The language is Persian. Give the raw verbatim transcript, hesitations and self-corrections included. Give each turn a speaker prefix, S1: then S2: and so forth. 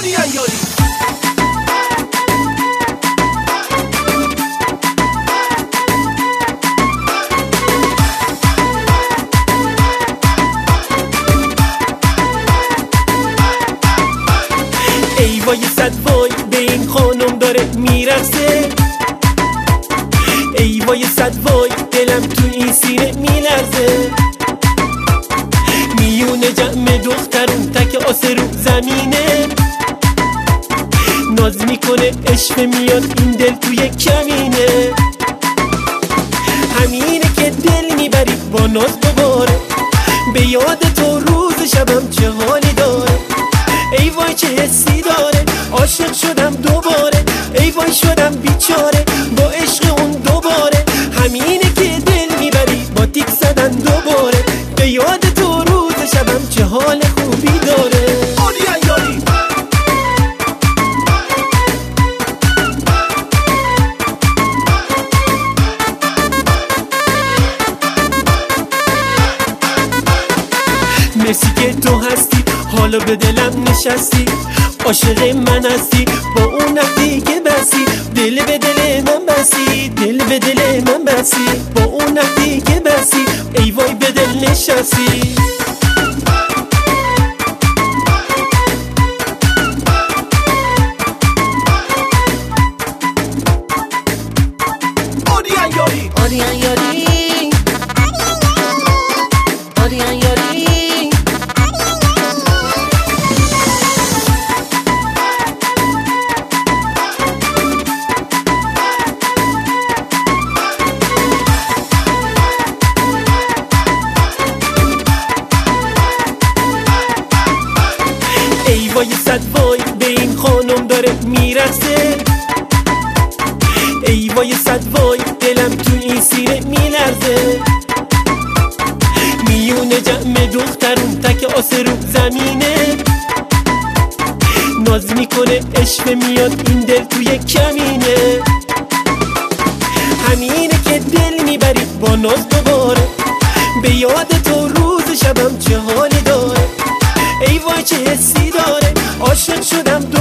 S1: ای وای صد وای به این خانم داره میرقصه، ای وای صد وای دلم تو این سینه میلرزه. میونه جمع دخترون تک آسه رو زمینه، ناز میکنه عشق میاد این دل توی کمینه. همینه که دل میبری با ناز دوباره، به یاد تو روز شبم چه حالی داره. ای وای چه حسی داره، عاشق شدم دوباره، ای وای شدم بیچاره با عشق اون دوباره. همینه که دل میبری با تیک زدن دوباره، به یاد تو روز شبم چه حال خوبی داره. مرسی که تو هستی، حالا به دلم نشستی، عاشق من هستی با اون نقدی که بسی. دل به دل من بسی، دل به دل من بسی، با اون نقدی که بسی. ای وای به دل نشستی.
S2: آریان یاری
S3: آریان یاری آریان یاری
S1: ای وای صد وای به این خانم داره میرقصه، ای وای صد وای دلم تو این سینه میلرزه. میونه جمع دخترون تک آسه رو زمینه، ناز میکنه عشق میاد این دل توی کمینه. همینه که دل میبری با ناز دوباره، به یاد تو روز شبم چه حالی داره. ای وای چه حسی داره، عاشق شدم